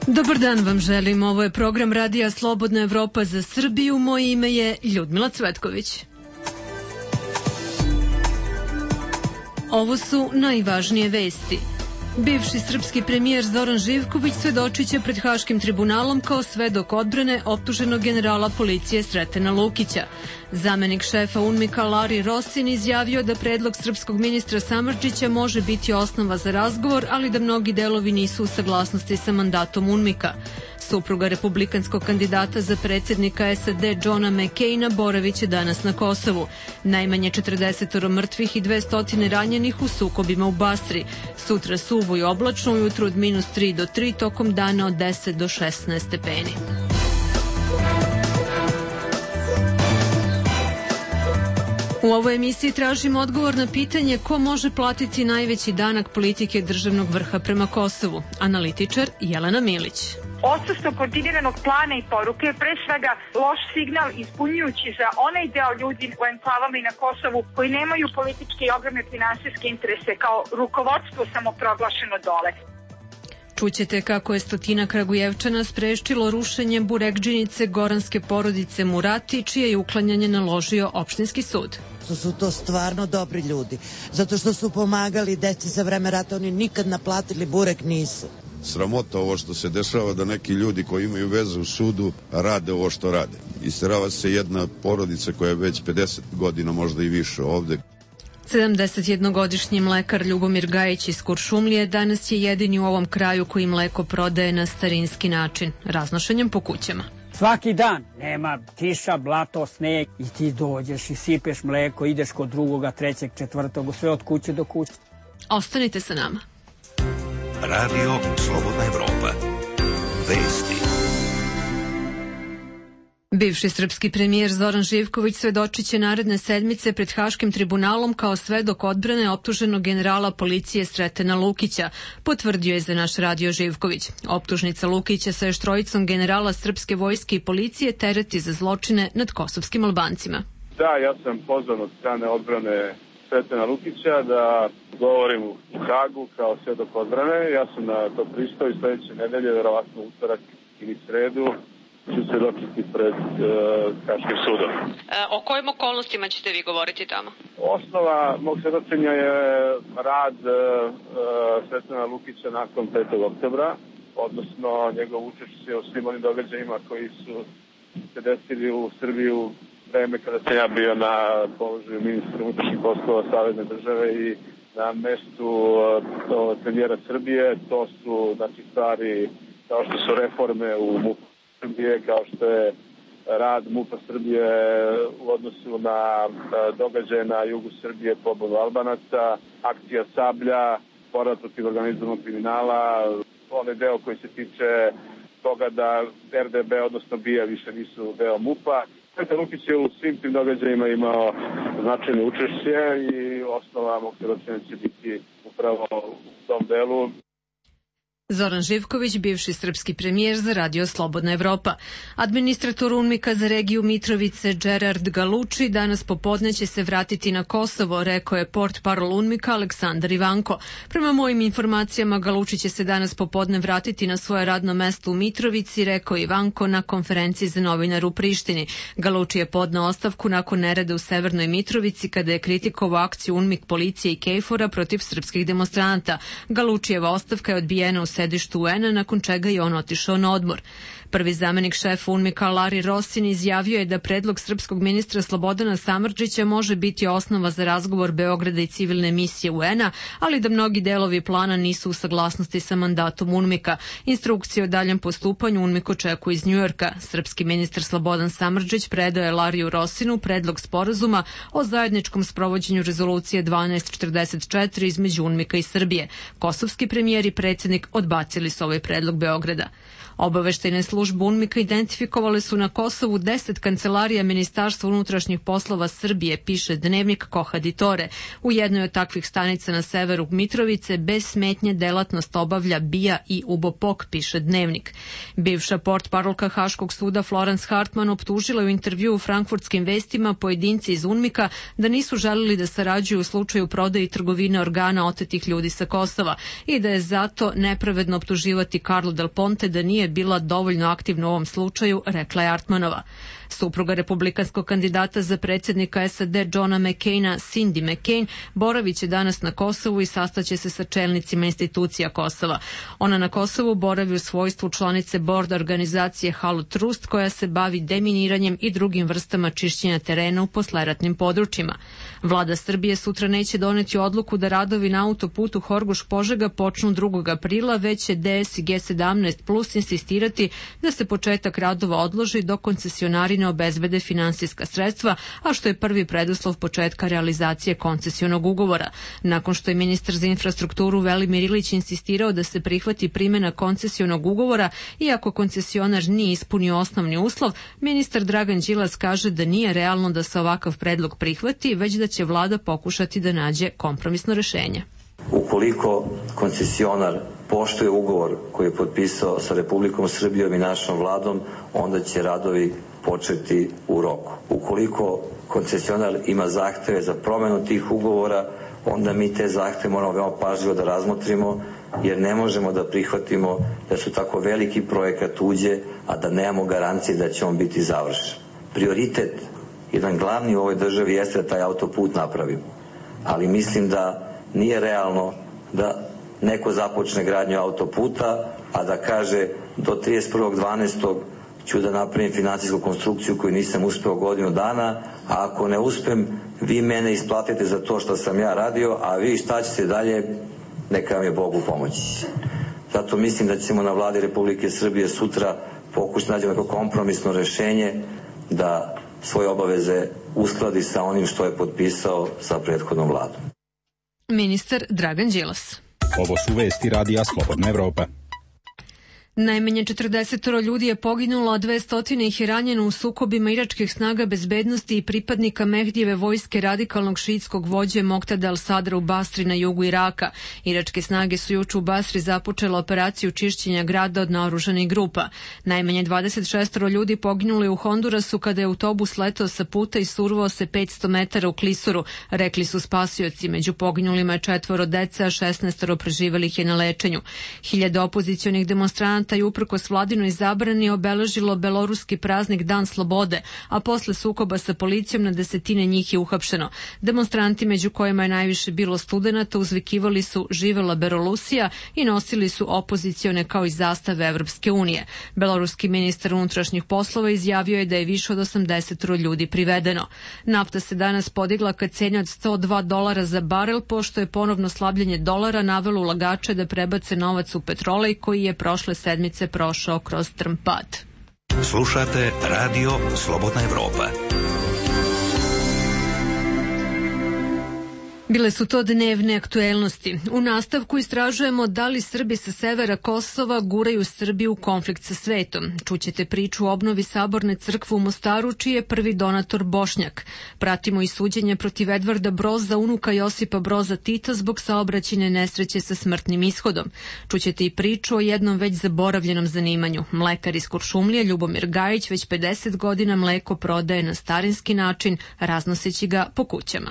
Dobar dan vam želim, ovo je program Radija Slobodna Evropa za Srbiju, moje ime je Ljudmila Cvetković. Ovo su najvažnije vesti. Bivši srpski premijer Zoran Živković svedočit će pred Haškim tribunalom kao svedok odbrane optuženog generala policije Sretena Lukića. Zamenik šefa UNMIK-a Larry Rosin izjavio da predlog srpskog ministra Samardžića može biti osnova za razgovor, ali da mnogi delovi nisu u saglasnosti sa mandatom UNMIK-a. Supruga republikanskog kandidata za predsjednika SAD Johna McCaina boraviće danas na Kosovu. Najmanje 40 mrtvih i 200 ranjenih u sukobima u Basri. Sutra suvo i oblačno, ujutru od -3 do 3, tokom dana od 10 do 16 stepeni. U ovoj emisiji tražimo odgovor na pitanje ko može platiti najveći danak politike državnog vrha prema Kosovu. Analitičar Jelena Milić. Odsustvo koordiniranog plana i poruke je pre svega loš signal ispunjujući za onaj deo ljudi u enklavama i na Kosovu koji nemaju političke i ogromne finansijske interese kao rukovodstvo samoproglašeno dole. Čućete kako je 100 Kragujevčana sprečilo rušenje burekdžinice goranske porodice Murati, čije je uklanjanje naložio opštinski sud. Su to stvarno dobri ljudi, zato što su pomagali deci za vreme rata, oni nikad naplatili burek nisu. Sramota ovo što se dešava da neki ljudi koji imaju veze u sudu rade ovo što rade. Isterava se jedna porodica koja je već 50 godina, možda i više ovde. 71-godišnji mlekar Ljubomir Gajić iz Kuršumlije danas je jedini u ovom kraju koji mleko prodaje na starinski način, raznošenjem po kućama. Svaki dan nema kiša, blato, sneg i ti dođeš i sipeš mleko, ideš kod drugoga, trećeg, četvrtog, sve od kuće do kuće. Ostanite sa nama. Radio Slobodna Evropa. Vesti. Bivši srpski premijer Zoran Živković svedočit će naredne sedmice pred Haškim tribunalom kao svedok odbrane optuženog generala policije Sretena Lukića, potvrdio je za naš radio Živković. Optužnica Lukića sa još trojicom generala srpske vojske i policije tereti za zločine nad kosovskim Albancima. Da, ja sam pozvan od strane odbrane Sretena Lukića da govorim u Hagu kao svedok odbrane. Ja sam na to pristao i sledeće nedelje, verovatno utorak ili sredu, ću svedočiti pred Haškim sudom. O kojim okolnostima ćete vi govoriti tamo? Osnova mog svedočenja je rad Sretena Lukića nakon 5. oktobra, odnosno njegov učešće u svim onim događajima koji su se desili u Srbiji u vreme kada sam ja bio na položaju ministra unutrašnjih poslova Savezne države i na mestu premijera Srbije. To su stvari kao što su reforme u MUP Srbije, kao što je rad MUP-a Srbije u odnosu na događaje na jugu Srbije, pobunu Albanaca, akcija Sablja, borba protiv organizovanog kriminala, onaj deo koji se tiče toga da RDB, odnosno BIA, više nisu deo MUP-a. Sretan Lukić je u svim tim događajima imao značajno učešće i osnova mog svedočenja će biti upravo u tom delu. Zoran Živković, bivši srpski premijer za Radio Slobodna Evropa. Administrator UNMIK-a za regiju Mitrovice Gerard Galuči danas popodne će se vratiti na Kosovo, rekao je portparol UNMIK-a Aleksandar Ivanko. Prema mojim informacijama, Galuči će se danas popodne vratiti na svoje radno mesto u Mitrovici, rekao Ivanko na konferenciji za novinare u Prištini. Galuči je podneo ostavku nakon nereda u Severnoj Mitrovici kada je kritikovao akciju UNMIK policije i KFOR-a protiv srpskih demonstranata. Galučijeva ostavka je odbijena u sedištu UN-a, nakon čega je on otišao na odmor. Prvi zamenik šefa UNMIK-a Larry Rosin izjavio je da predlog srpskog ministra Slobodana Samardžića može biti osnova za razgovor Beograda i civilne misije UN-a, ali da mnogi delovi plana nisu u saglasnosti sa mandatom UNMIK-a. Instrukcije o daljem postupanju UNMIK očekuje iz Njujorka. Srpski ministar Slobodan Samardžić predao je Larryu Rosinu predlog sporazuma o zajedničkom sprovođenju rezolucije 1244 između UNMIK-a i Srbije. Kosovski premijer i predsjednik odbacili su ovaj predlog Beograda. Obaveštajne službe UNMIK-a identifikovale su na Kosovu 10 kancelarija Ministarstva unutrašnjih poslova Srbije, piše dnevnik Kohaditore. U jednoj od takvih stanica na severu Mitrovice bez smetnje delatnost obavlja BIA i UBOPOK, piše dnevnik. Bivša portparolka Haškog suda Florence Hartman optužila u intervju u Frankfurtskim vestima pojedinci iz UNMIK-a da nisu želeli da sarađuju u slučaju prodaje i trgovine organa otetih ljudi sa Kosova i da je zato nepravedno optuživati Carlu Del Ponte da nije bila dovoljno aktivna u ovom slučaju, rekla je Hartmanova. Supruga republikanskog kandidata za predsjednika SAD Johna McCaina, Cindy McCain, boraviće danas na Kosovu i sastaće se sa čelnicima institucija Kosova. Ona na Kosovu boravi u svojstvu članice borda organizacije Halut Trust, koja se bavi deminiranjem i drugim vrstama čišćenja terena u posleratnim područjima. Vlada Srbije sutra neće doneti odluku da radovi na autoputu Horgoš-Požega počnu 2. aprila, već će DS i G17 plus insistirati da se početak radova odloži dok koncesionari ne obezbede finansijska sredstva, a što je prvi preduslov početka realizacije koncesionog ugovora. Nakon što je ministar za infrastrukturu Velimir Ilić insistirao da se prihvati primjena koncesionog ugovora, iako koncesionar nije ispunio osnovni uslov, ministar Dragan Đilas kaže da nije realno da se ovakav predlog prihvati, već da će vlada pokušati da nađe kompromisno rešenje. Ukoliko koncesionar poštuje ugovor koji je potpisao sa Republikom Srbijom i našom vladom, onda će radovi početi u roku. Ukoliko koncesionar ima zahteve za promenu tih ugovora, onda mi te zahteve moramo veoma pažljivo da razmotrimo, jer ne možemo da prihvatimo da su tako veliki projekat uđe, a da nemamo garancije da će on biti završen. Prioritet, jedan glavni u ovoj državi, jeste da taj autoput napravimo. Ali mislim da nije realno da neko započne gradnju autoputa, a da kaže do 31.12. ću da napravim finansijsku konstrukciju koju nisam uspeo godinu dana, a ako ne uspem, vi mene isplatite za to što sam ja radio, a vi šta ćete dalje, neka vam je Bog u pomoći. Zato mislim da ćemo na vladi Republike Srbije sutra pokušati nađemo neko kompromisno rešenje da svoje obaveze uskladi sa onim što je potpisao sa prethodnom vladom. Ministar Dragan Đilas. Ovo su vesti Radija Slobodna Evropa. Najmanje 40 ljudi je poginulo, a 200 ih je ranjeno u sukobima iračkih snaga bezbednosti i pripadnika Mehdijeve vojske radikalnog šiitskog vođe Moktada al-Sadra u Basri na jugu Iraka. Iračke snage su juče u Basri započele operaciju čišćenja grada od naoružanih grupa. Najmanje 26 ljudi poginulo je u Hondurasu kada je autobus letao sa puta i survao se 500 metara u klisuru, rekli su spasioci. Među poginulima je 4 dece, a 16 preživelih je na lečenju. Hiljade opozicionih demonstranata i uprkos vladinoj zabrani obeležilo beloruski praznik Dan slobode, a posle sukoba sa policijom na desetine njih je uhapšeno. Demonstranti, među kojima je najviše bilo studenata, uzvikivali su živela Belolusija i nosili su opozicione kao i zastave Evropske unije. Beloruski ministar unutrašnjih poslova izjavio je da je više od 80 ljudi privedeno. Nafta se danas podigla ka ceni od $102 za barel, pošto je ponovno slabljenje dolara navelo ulagače da prebace novac u petrolej koji je prošle sedmice prošao kroz trm pad. Slušate Radio Slobodna Evropa. Bile su to dnevne aktuelnosti. U nastavku istražujemo da li Srbi sa severa Kosova guraju Srbiju u konflikt sa svetom. Čućete priču o obnovi Saborne crkve u Mostaru, čiji je prvi donator Bošnjak. Pratimo i suđenje protiv Edvarda Broza, unuka Josipa Broza Tita, zbog saobraćajne nesreće sa smrtnim ishodom. Čućete i priču o jednom već zaboravljenom zanimanju. Mlekar iz Kuršumlije Ljubomir Gajić već 50 godina mleko prodaje na starinski način, raznoseći ga po kućama.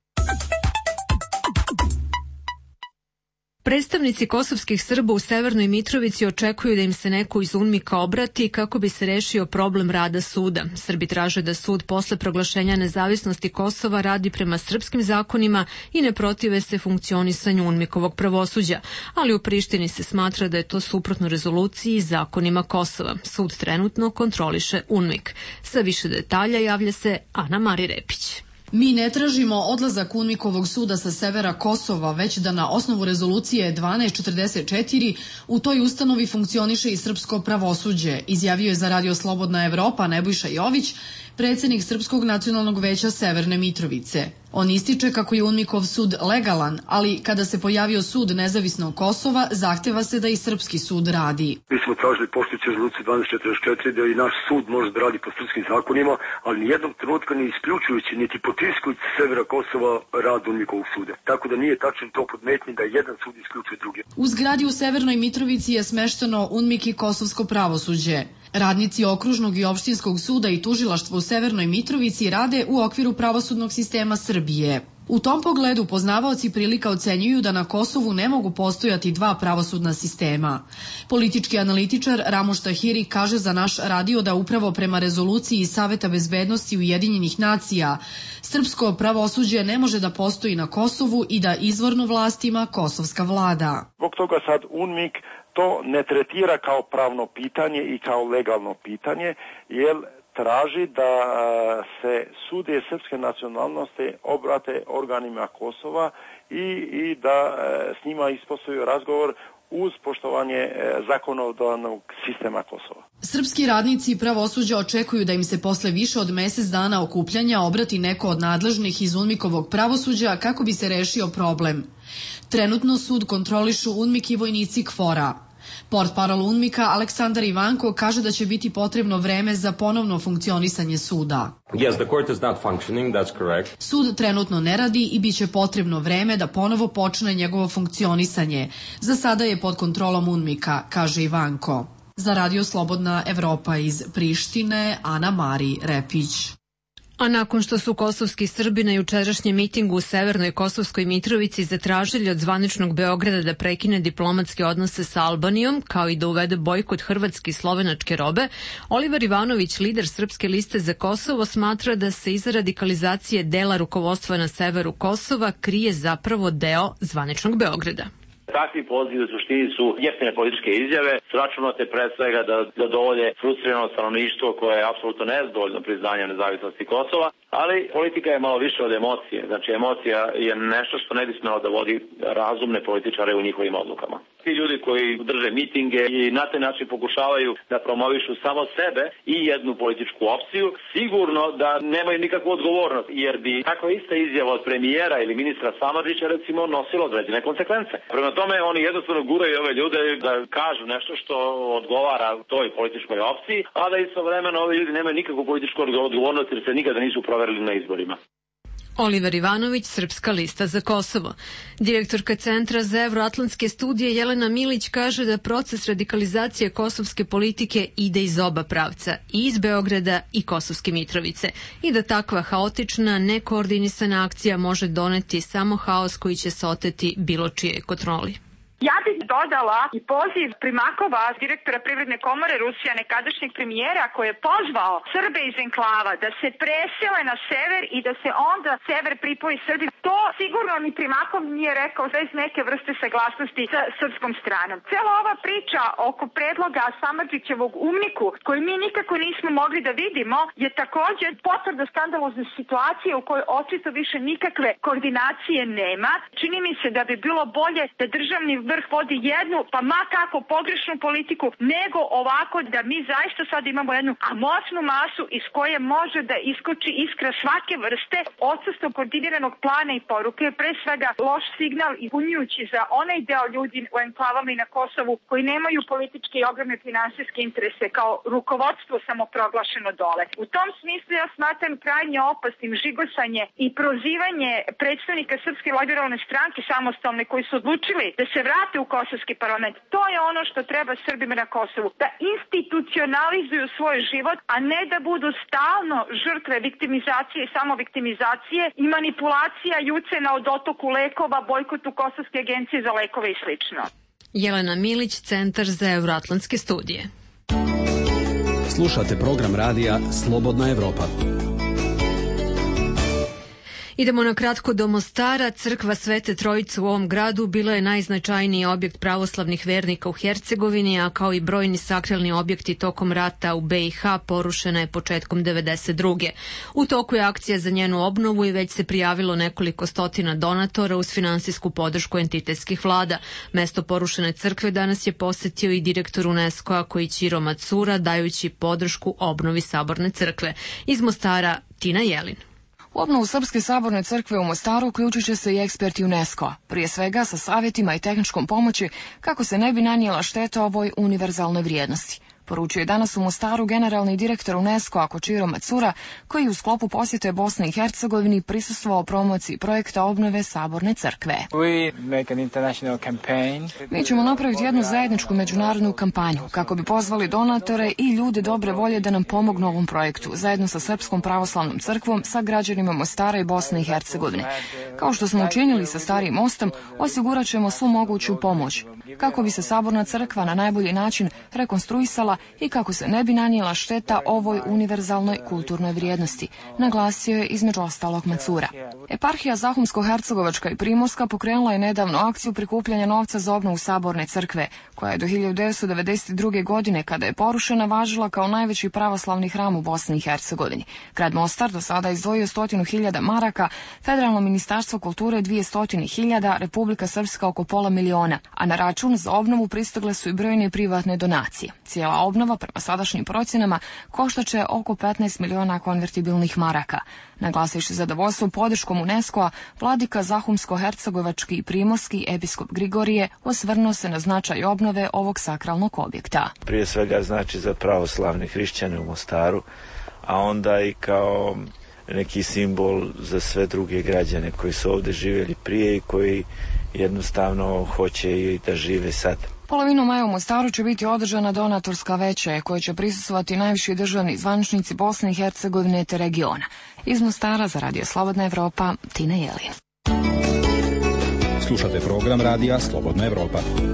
Predstavnici kosovskih Srba u Severnoj Mitrovici očekuju da im se neko iz UNMIK-a obrati kako bi se rešio problem rada suda. Srbi traže da sud posle proglašenja nezavisnosti Kosova radi prema srpskim zakonima i ne protive se funkcionisanju UNMIK-ovog pravosuđa, ali u Prištini se smatra da je to suprotno rezoluciji i zakonima Kosova. Sud trenutno kontroliše UNMIK. Sa više detalja javlja se Ana Mari Repić. Mi ne tražimo odlazak UNMIK-ovog suda sa severa Kosova, već da na osnovu rezolucije 1244 u toj ustanovi funkcioniše i srpsko pravosuđe, izjavio je za Radio Slobodna Evropa Nebojša Jović, predsjednik Srpskog nacionalnog veća Severne Mitrovice. On ističe kako je UNMIK-ov sud legalan, ali kada se pojavio sud nezavisnog Kosova, zahteva se da i srpski sud radi. Mi smo tražili poštujući rezoluciju 1244 da i naš sud može da radi po srpskim zakonima, ali nijednog trenutka ne isključujući niti potiskujući severa Kosova rad UNMIK-ovog suda. Tako da nije tačno to podmetni da jedan sud isključuje druge. U zgradi u Severnoj Mitrovici je smešteno UNMIK i kosovsko pravosuđe. Radnici okružnog i opštinskog suda i tužilaštva u Severnoj Mitrovici rade u okviru pravosudnog sistema Srbije. U tom pogledu poznavaoci prilika ocenjuju da na Kosovu ne mogu postojati dva pravosudna sistema. Politički analitičar Ramuš Tahiri kaže za naš radio da upravo prema rezoluciji Saveta bezbednosti Ujedinjenih nacija srpsko pravosuđe ne može da postoji na Kosovu i da izvorno vlast ima kosovska vlada. Zbog toga sad UNMIK to ne tretira kao pravno pitanje i kao legalno pitanje, jer traži da se sudije srpske nacionalnosti obrate organima Kosova i da s njima ispostavljaju razgovor uz poštovanje zakonodavnog sistema Kosova. Srpski radnici pravosuđa očekuju da im se posle više od mesec dana okupljanja obrati neko od nadležnih iz UNMIK-ovog pravosuđa kako bi se rešio problem. Trenutno sud kontrolišu UNMIK i vojnici KFOR-a. Portparol UNMIK-a Aleksandar Ivanko kaže da će biti potrebno vreme za ponovno funkcionisanje suda. Yes, the court is not functioning, that's correct. Sud trenutno ne radi i biće potrebno vreme da ponovo počne njegovo funkcionisanje. Za sada je pod kontrolom UNMIK-a, kaže Ivanko. Za Radio Slobodna Evropa iz Prištine, Ana Mari Repić. A nakon što su kosovski Srbi na jučerašnjem mitingu u Severnoj Kosovskoj Mitrovici zatražili od zvaničnog Beograda da prekine diplomatske odnose sa Albanijom, kao i da uvede bojkot hrvatske i slovenačke robe, Oliver Ivanović, lider Srpske liste za Kosovo, smatra da se iza radikalizacije dela rukovodstva na severu Kosova krije zapravo deo zvaničnog Beograda. Takvi pozivi u suštini su jeftine političke izjave, sračunate pre svega da zadovolje frustrirano stanovništvo koje je apsolutno nezadovoljno priznanjem nezavisnosti Kosova, ali politika je malo više od emocije. Znači emocija je nešto što ne bi smelo da vodi razumne političare u njihovim odlukama. Ti ljudi koji drže mitinge i na taj način pokušavaju da promovišu samo sebe i jednu političku opciju, sigurno da nemaju nikakvu odgovornost, jer bi takva ista izjava od premijera ili ministra Samardžića recimo nosila određene konsekvence. Prema tome oni jednostavno guraju ove ljude da kažu nešto što odgovara toj političkoj opciji, a da istovremeno ovi ljudi nemaju nikakvu političku odgovornost jer se nikada nisu proverili na izborima. Oliver Ivanović, Srpska lista za Kosovo. Direktorka Centra za evroatlantske studije Jelena Milić kaže da proces radikalizacije kosovske politike ide iz oba pravca, i iz Beograda i Kosovske Mitrovice, i da takva haotična, nekoordinisana akcija može doneti samo haos koji će se oteti bilo čijoj kontroli. Ja bih dodala i poziv Primakova, direktora Privredne komore Rusija, nekadašnjeg premijera, koji je pozvao Srbe iz enklava da se presele na sever i da se onda sever pripoji Srbiji. To sigurno ni Primakov nije rekao bez neke vrste saglasnosti sa srpskom stranom. Cela ova priča oko predloga Samardžićevog UNMIK-u, koju mi nikako nismo mogli da vidimo, je također potvrda skandalozne situacije u kojoj očito više nikakve koordinacije nema. Čini mi se da bi bilo bolje da državni vrh vodi jednu, pa ma kako pogrešnu politiku, nego ovako da mi zaista sad imamo jednu amorfnu masu iz koje može da iskoči iskra svake vrste. Odsustvo koordiniranog plana i poruke je pre svega loš signal ispunjujući za onaj deo ljudi u enklavama i na Kosovu koji nemaju političke i ogromne finansijske interese kao rukovodstvo samoproglašeno dole. U tom smislu ja smatram krajnje opasnim žigosanje i prozivanje predstavnika Srpske liberalne stranke samostalne koji su odlučili da se vrate u kosovski parlament. To je ono što treba Srbima na Kosovu. Da institucionalizuju svoj život, a ne da budu stalno žrtve viktimizacije i samoviktimizacije i manipulacija i ucena o dotoku lekova, bojkotu Kosovske agencije za lekove i slično. Jelena Milić, Centar za evroatlantske studije. Slušate program radija Slobodna Evropa. Idemo na kratko do Mostara. Crkva Svete Trojice u ovom gradu bila je najznačajniji objekt pravoslavnih vernika u Hercegovini, a kao i brojni sakralni objekti tokom rata u BiH porušena je početkom 1992. U toku je akcija za njenu obnovu i već se prijavilo nekoliko stotina donatora uz finansijsku podršku entitetskih vlada. Mesto porušene crkve danas je posetio i direktor UNESCO-a Koichiro Matsura, dajući podršku obnovi Saborne crkve. Iz Mostara, Tina Jelin. U obnovu Srpske saborne crkve u Mostaru uključit će se i eksperti UNESCO, prije svega sa savjetima i tehničkom pomoći kako se ne bi nanijela šteta ovoj univerzalnoj vrijednosti. Poručio je danas u Mostaru generalni direktor UNESCO-a Kočiro Macura, koji u sklopu posjete Bosne i Hercegovini prisustvovao promociji projekta obnove Saborne crkve. Mi ćemo napraviti jednu zajedničku međunarodnu kampanju kako bi pozvali donatore i ljude dobre volje da nam pomognu ovom projektu, zajedno sa Srpskom pravoslavnom crkvom, sa građanima Mostara i Bosne i Hercegovine. Kao što smo učinili sa Starijim mostom, osigurat ćemo svu moguću pomoć, kako bi se Saborna crkva na najbolji način rekonstruisala i kako se ne bi nanijela šteta ovoj univerzalnoj kulturnoj vrijednosti, naglasio je između ostalog Macura. Eparhija Zahumsko-Hercegovačka i Primorska pokrenula je nedavno akciju prikupljanja novca za obnovu Saborne crkve, koja je do 1992. godine, kada je porušena, važila kao najveći pravoslavni hram u Bosni i Hercegovini. Grad Mostar do sada izdvojio 100.000 maraka, Federalno ministarstvo kulture 200.000, Republika Srpska oko pola miliona, a na račun za obnovu pristigle su i brojne privatne donacije. Cijela obnova, prema sadašnjim procjenama, koštaće oko 15 miliona konvertibilnih maraka. Naglasivši zadovoljstvo podrškom UNESCO-a, vladika Zahumsko-Hercegovački i Primorski episkop Grigorije osvrnuo se na značaj obnove ovog sakralnog objekta. Prije svega znači za pravoslavne hrišćane u Mostaru, a onda i kao neki simbol za sve druge građane koji su ovdje živjeli prije i koji jednostavno hoće i da žive sad. Polovinom maja u Mostaru će biti održana donatorska veče koje će prisustvovati najviši državni zvaničnici Bosne i Hercegovine te regiona. Iz Mostara za Radio Slobodna Evropa, Tina Jelin. Slušate program Radija Slobodna Evropa.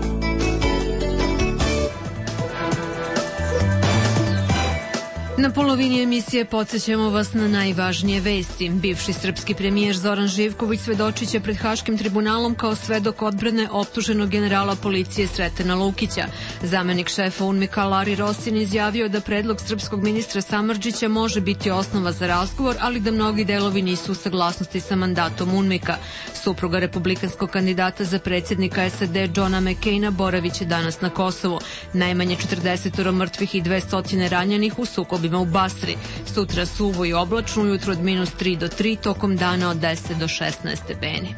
Na polovini emisije podsjećamo vas na najvažnije vesti. Bivši srpski premijer Zoran Živković svedočit će pred Haškim tribunalom kao svedok odbrane optuženog generala policije Sretena Lukića. Zamenik šefa UNMIK-a Lari Rosin izjavio da predlog srpskog ministra Samardžića može biti osnova za razgovor, ali da mnogi delovi nisu u saglasnosti sa mandatom UNMIK-a. Supruga republikanskog kandidata za predsjednika SAD Johna McCaina boraviće danas na Kosovu. Najmanje 40 mrtvih i 200 ranjenih u sukobu u Basri. Sutra suvo i oblačno, ujutro od -3 do 3, tokom dana od 10 do 16 stepeni.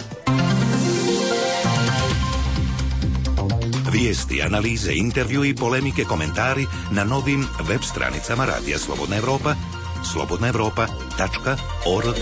Vijesti, analize, intervju i polemike, komentari na novim web stranicama Radija Slobodna Evropa, slobodnaevropa.org.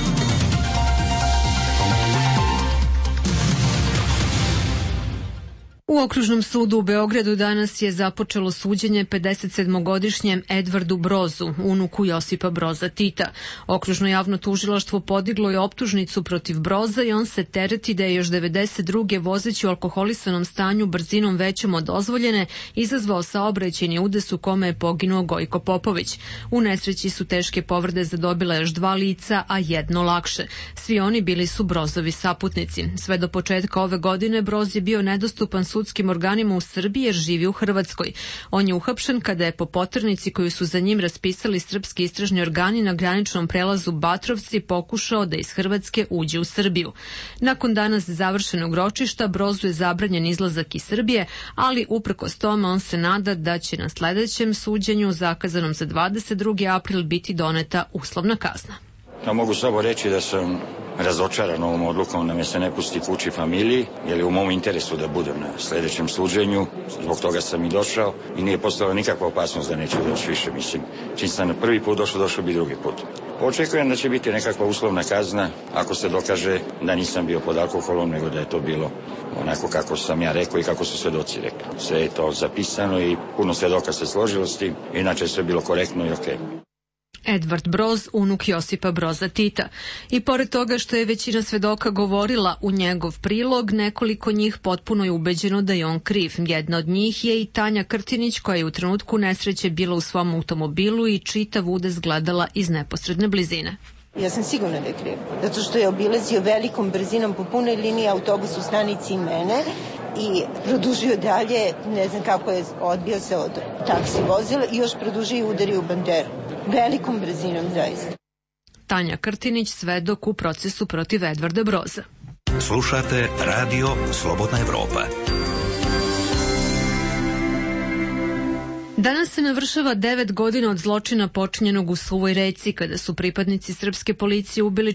U Okružnom sudu u Beogradu danas je započelo suđenje 57-godišnjem Edvardu Brozu, unuku Josipa Broza Tita. Okružno javno tužilaštvo podiglo je optužnicu protiv Broza i on se tereti da je još 92. vozeći u alkoholisanom stanju brzinom većom od dozvoljene izazvao saobraćajni udes u kome je poginuo Gojko Popović. U nesreći su teške povrede zadobila još 2 lica, a 1 lakše. Svi oni bili su Brozovi saputnici. Sve do početka ove godine Broz je bio nedostupan sudskim organima u Srbiji jer živi u Hrvatskoj. On je uhapšen kada je po poternici koju su za njim raspisali srpski istražni organi na graničnom prelazu Batrovci pokušao da iz Hrvatske uđe u Srbiju. Nakon danas završenog ročišta Brozu je zabranjen izlazak iz Srbije, ali uprkos tome on se nada da će na sledećem suđenju zakazanom za 22. april biti doneta uslovna kazna. Ja mogu samo reći da sam razočaran ovom odlukom da me se ne pusti kući familiji, jer je u mom interesu da budem na sledećem suđenju. Zbog toga sam i došao i nije postala nikakva opasnost da neću doći više. Mislim, čim sam na prvi put došao bi drugi put. Očekujem da će biti nekakva uslovna kazna ako se dokaže da nisam bio pod alkoholom, nego da je to bilo onako kako sam ja rekao i kako su svedoci rekli. Sve je to zapisano i puno svedoka se složilo s tim, inače sve je bilo korektno i okej. Edvard Broz, unuk Josipa Broza Tita. I pored toga što je većina svedoka govorila u njegov prilog, nekoliko njih potpuno je ubeđeno da je on kriv. Jedna od njih je i Tanja Krtinić, koja je u trenutku nesreće bila u svom automobilu i čitav udes gledala iz neposredne blizine. Ja sam sigurna da je kriv, zato što je obilazio velikom brzinom po punoj liniji autobus u stanici i mene i produžio dalje, ne znam kako je odbio se od taksi vozila i još produžio i udario u banderu. Velikom brzinom, zaista. Tanja Krtinić, svedok u procesu protiv Edvarda Broza. Slušate Radio Slobodna Evropa. Danas se navršava 9 godina od zločina počinjenog u Suvoj Reci, kada su pripadnici srpske policije ubili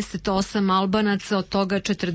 48 Albanaca, od toga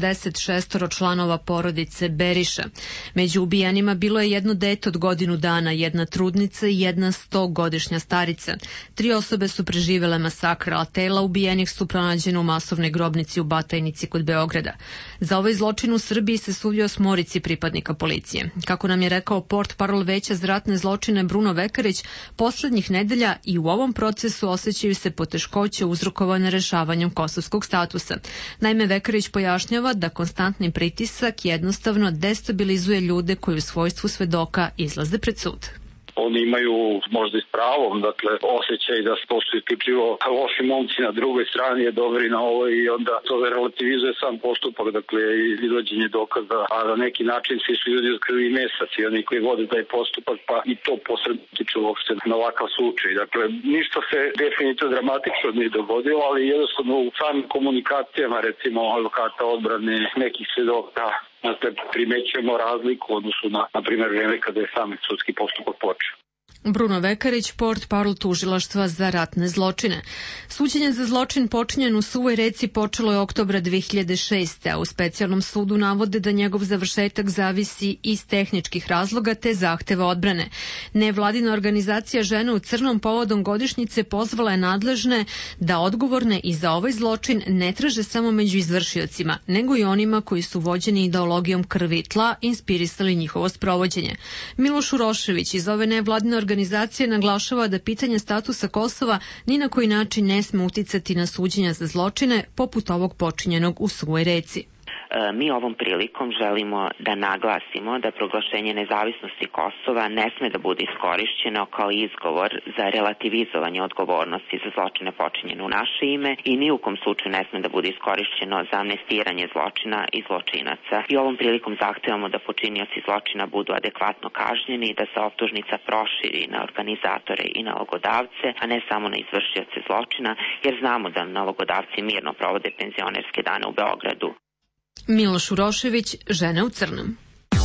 46 članova porodice Beriša. Među ubijanima bilo je jedno dete od godinu dana, jedna trudnica i jedna 100-godišnja starica. 3 osobe su preživele masakr, a tela ubijenih su pronađena u masovnoj grobnici u Batajnici kod Beograda. Za ovaj zločin u Srbiji se sudi 8 pripadnika policije. Kako nam je rekao portparol Veća za ratne zločine Bruno Vekarić, poslednjih nedelja i u ovom procesu osjećaju se poteškoće uzrokovane rešavanjem kosovskog statusa. Naime, Vekarić pojašnjava da konstantni pritisak jednostavno destabilizuje ljude koji u svojstvu svedoka izlaze pred sud. Oni imaju možda i s pravom, dakle, osjećaj da to su isključivo loši momci na drugoj strani, je dobri na ovoj i onda to relativizuje sam postupak, dakle, izvođenje dokaza, a na neki način svi su ljudi od krvi i mesa, svi oni koji vode taj postupak, pa i to posredno tiče uopšte na ovakav slučaj. Dakle, ništa se definitivno dramatično nije dogodilo, ali jednostavno u samim komunikacijama, recimo, advokata odbrane, nekih svedoka, dakle, primećujemo razliku u odnosu na primjer, vreme kada je sam sudski postupak počeo. Bruno Vekarić, portparol tužilaštva za ratne zločine. Suđenje za zločin počinjen u Suvoj Reci počelo je oktobra 2006. a u specijalnom sudu navode da njegov završetak zavisi iz tehničkih razloga te zahteva odbrane. Nevladina organizacija Žene u crnom povodom godišnjice pozvala je nadležne da odgovorne i za ovaj zločin ne traže samo među izvršiocima, nego i onima koji su vođeni ideologijom krvi i tla inspirisali njihovo sprovođenje. Miloš Urošević iz ove nevladine organizacije naglašava da pitanje statusa Kosova ni na koji način ne sme uticati na suđenja za zločine poput ovog počinjenog u Suvoj Reci. Mi ovom prilikom želimo da naglasimo da proglašenje nezavisnosti Kosova ne sme da bude iskorišćeno kao izgovor za relativizovanje odgovornosti za zločine počinjene u naše ime i ni u kom slučaju ne sme da bude iskorišćeno za amnestiranje zločina i zločinaca. I ovom prilikom zahtevamo da počinioci zločina budu adekvatno kažnjeni i da se optužnica proširi na organizatore i nalogodavce, a ne samo na izvršioce zločina, jer znamo da nalogodavci mirno provode penzionerske dane u Beogradu. Miloš Urošević, Žena u crnom.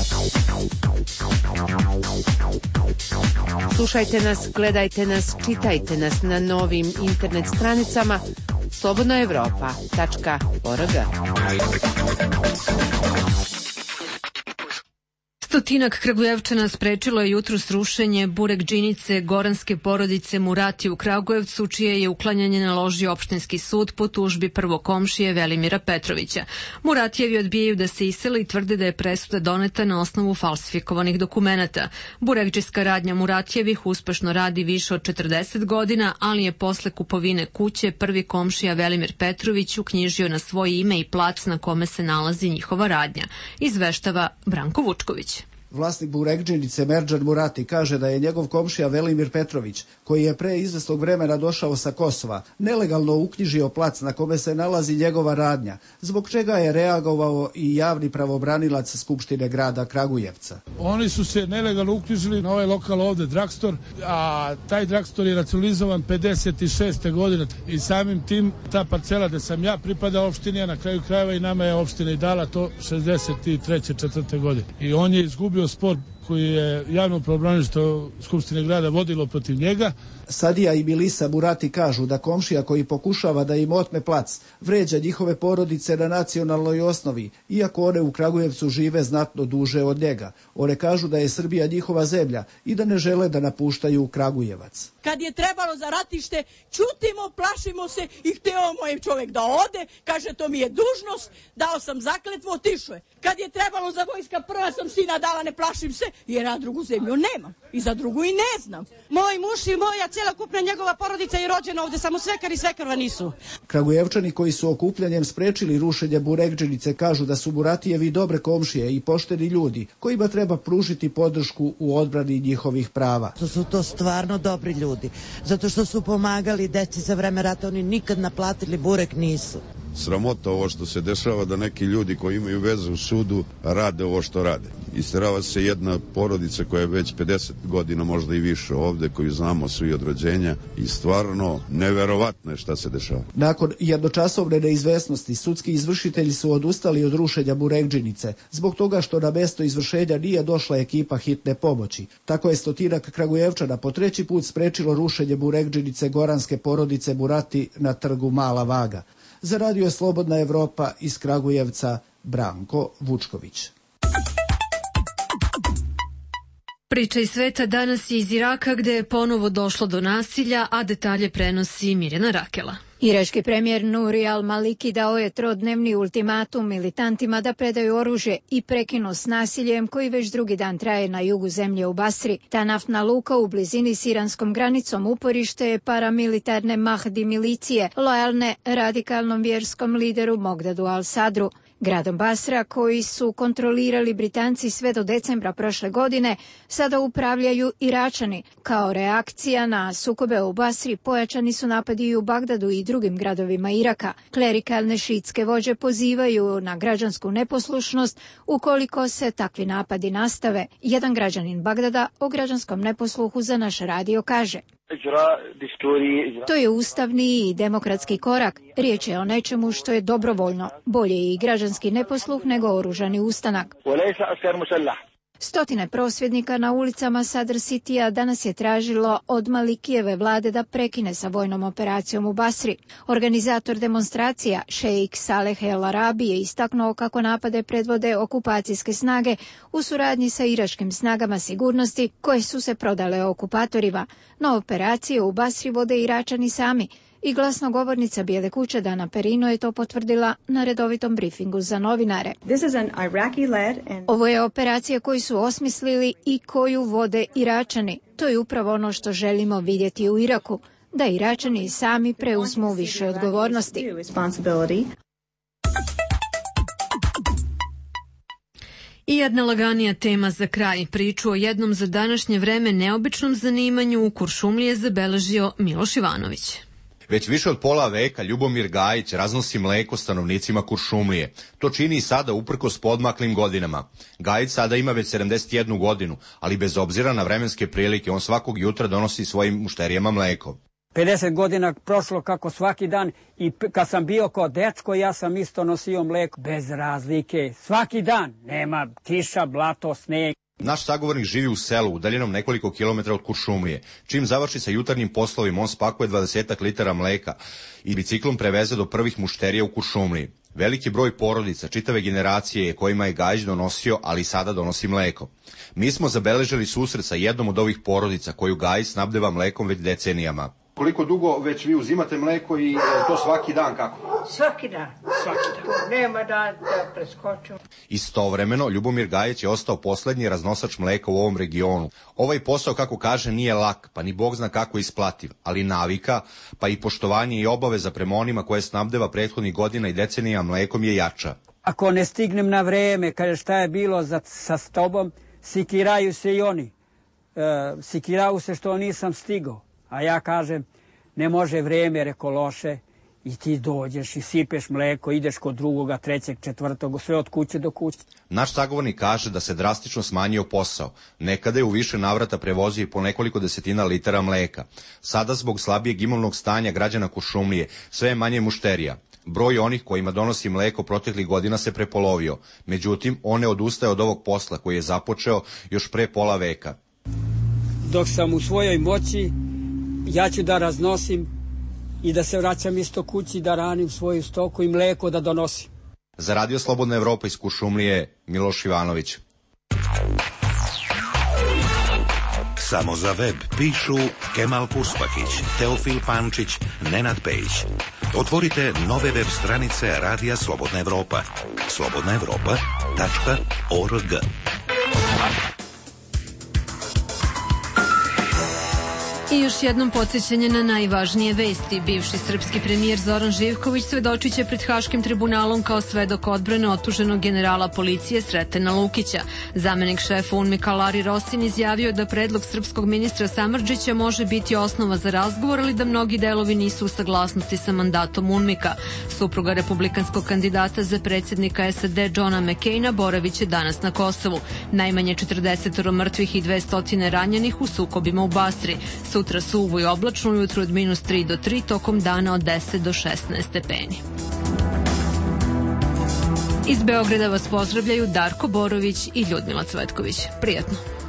Slušajte nas, gledajte nas, čitajte nas na novim internet stranicama slobodnoevropa.org. Stotinak Kragujevčana sprečilo je jutros rušenje burek džinice goranske porodice Murati u Kragujevcu, čije je uklanjanje naložio opštinski sud po tužbi prvog komšije Velimira Petrovića. Muratijevi odbijaju da se isele i tvrde da je presuda doneta na osnovu falsifikovanih dokumenata. Burekdžijska radnja Muratijevih uspešno radi više od 40 godina, ali je posle kupovine kuće prvi komšija Velimir Petrović uknjižio na svoje ime i plac na kome se nalazi njihova radnja, izveštava Branko Vučković. Vlasnik burekdžinice Merdžan Murati kaže da je njegov komšija Velimir Petrović, koji je pre izvesnog vremena došao sa Kosova, nelegalno uknjižio plac na kome se nalazi njegova radnja, zbog čega je reagovao i javni pravobranilac Skupštine grada Kragujevca. Oni su se nelegalno uknjižili na ovaj lokal ovde, Dragstor, a taj Dragstor je nacionalizovan 56. godine i samim tim ta parcela gde sam ja pripada opštini, a na kraju krajeva i nama je opština i dala to 63. 4. godine. I on je izgubio spor koji je javno pravobranilaštvo Skupštine grada vodilo protiv njega. Sadija i Milisa Murati kažu da komšija koji pokušava da im otme plac vređa njihove porodice na nacionalnoj osnovi, iako one u Kragujevcu žive znatno duže od njega. One kažu da je Srbija njihova zemlja i da ne žele da napuštaju Kragujevac. Kad je trebalo za ratište, čutimo, plašimo se i hteo moj čovjek da ode, kaže to mi je dužnost, dao sam zakletvu, otišao je. Kad je trebalo za vojska, prva sam sina dala, ne plašim se, jer ja drugu zemlju nemam i za drugu i ne znam. Moj muž i moja celokupna njegova porodica je rođena ovde, samo svekar i svekrva nisu. Kragujevčani koji su okupljanjem sprečili rušenje burekdžinice kažu da su Muratijevi dobre komšije i pošteni ljudi kojima treba pružiti podršku u odbrani njihovih prava. To su to stvarno dobri ljudi, zato što su pomagali deci za vreme rata, oni nikad naplatili burek nisu. Sramota ovo što se dešava, da neki ljudi koji imaju veze u sudu rade ovo što rade. Isterava se jedna porodica koja je već 50 godina, možda i više ovde, koju znamo svi od rođenja i stvarno neverovatno je šta se dešava. Nakon jednočasovne neizvesnosti, sudski izvršitelji su odustali od rušenja Burekdžinice, zbog toga što na mesto izvršenja nije došla ekipa hitne pomoći. Tako je stotinak Kragujevčana po treći put sprečilo rušenje Burekdžinice goranske porodice Burati na trgu Mala Vaga. Za Radio Slobodna Evropa iz Kragujevca, Branko Vučković. Priča iz sveta danas je iz Iraka, gde je ponovo došlo do nasilja, a detalje prenosi Mirjana Rakela. Irački premijer Nuri al-Maliki dao je trodnevni ultimatum militantima da predaju oružje i prekinu s nasiljem koji već drugi dan traje na jugu zemlje u Basri. Ta naftna luka u blizini s iranskom granicom uporište je paramilitarne Mahdi milicije, lojalne radikalnom vjerskom lideru Mogdadu al-Sadru. Gradom Basra, koji su kontrolirali Britanci sve do decembra prošle godine, sada upravljaju Iračani. Kao reakcija na sukobe u Basri pojačani su napadi i u Bagdadu i drugim gradovima Iraka. Klerikalne šiitske vođe pozivaju na građansku neposlušnost ukoliko se takvi napadi nastave. Jedan građanin Bagdada o građanskom neposluhu za naš radio kaže: to je ustavni i demokratski korak. Riječ je o nečemu što je dobrovoljno. Bolje je i građanski neposluh nego oružani ustanak. Stotine prosvjednika na ulicama Sadr Citya danas je tražilo od Malikijeve vlade da prekine sa vojnom operacijom u Basri. Organizator demonstracija, šejik Saleh El Arabi, je istaknuo kako napade predvode okupacijske snage u suradnji sa iračkim snagama sigurnosti koje su se prodale okupatorima. No operacije u Basri vode Iračani sami. I glasnogovornica Bijele kuće Dana Perino je to potvrdila na redovitom brifingu za novinare. Ovo je operacija koju su osmislili i koju vode Iračani. To je upravo ono što želimo vidjeti u Iraku, da Iračani sami preuzmu više odgovornosti. I jedna laganija tema za kraj. Priču o jednom za današnje vreme neobičnom zanimanju u Kuršumliji je zabeležio Miloš Ivanović. Već više od pola veka Ljubomir Gajić raznosi mleko stanovnicima Kuršumlije. To čini i sada uprkos podmaklim godinama. Gajić sada ima već 71 godinu, ali bez obzira na vremenske prilike, on svakog jutra donosi svojim mušterijama mleko. 50 godina prošlo kako svaki dan i kad sam bio kao dečko ja sam isto nosio mleko bez razlike. Svaki dan, nema kiša, blato, sneg. Naš sagovornik živi u selu, udaljenom nekoliko kilometara od Kuršumlije. Čim završi sa jutarnjim poslovima, on spakuje 20 litara mleka i biciklom preveze do prvih mušterija u Kuršumliji. Veliki broj porodica, čitave generacije kojima je Gajić donosio, ali sada donosi mleko. Mi smo zabeležili susret sa jednom od ovih porodica koju Gajić snabdeva mlekom već decenijama. Koliko dugo već vi uzimate mleko i to svaki dan kako? Svaki dan. Nema da preskočim. Istovremeno, Ljubomir Gajić je ostao poslednji raznosač mleka u ovom regionu. Ovaj posao, kako kaže, nije lak, pa ni Bog zna kako isplativ, ali navika, pa i poštovanje i obaveza prema onima koje snabdeva prethodnih godina i decenija mlekom je jača. Ako ne stignem na vreme, kaže šta je bilo sa tobom, sikiraju se i oni. Sikiraju se što nisam stigao. A ja kažem, ne može vreme, reko loše, i ti dođeš i sipeš mleko, ideš kod drugoga, trećeg, četvrtog, sve od kuće do kuće. Naš sagovornik kaže da se drastično smanjio posao. Nekada je u više navrata prevozio po nekoliko desetina litara mleka. Sada zbog slabijeg imovnog stanja građana Kuršumlije sve je manje mušterija. Broj onih kojima donosi mleko proteklih godina se prepolovio. Međutim, on ne odustaje od ovog posla koji je započeo još pre pola veka. Dok sam u svojoj moći, ja ću da raznosim i da se vraćam isto kući, da ranim svoju stoku i mleko da donosim. Za Radio Slobodna Evropa iz Kuršumlije, Miloš Ivanović. Samo za web pišu Kemal Purspakić, Teofil Pančić, Nenad Pejić. Otvorite nove web stranice Radija Slobodna Evropa. slobodnaevropa.org. I još jednom podsjećanje na najvažnije vesti. Bivši srpski premijer Zoran Živković svedočit će pred Haškim tribunalom kao svedok odbrane optuženog generala policije Sretena Lukića. Zamenik šefa UNMIK-a Lari Rosin izjavio da predlog srpskog ministra Samardžića može biti osnova za razgovor, ali da mnogi delovi nisu u saglasnosti sa mandatom UNMIK-a. Supruga republikanskog kandidata za predsjednika SAD Johna McCaina boraviće danas na Kosovu. Najmanje 40 mrtvih i 200 ranjenih u sukobima u Basri. Sutra suvo i oblačno, ujutru od -3 do 3, tokom dana od 10 do 16 stepeni. Iz Beograda vas pozdravljaju Darko Borović i Ljudmila Cvetković. Prijatno.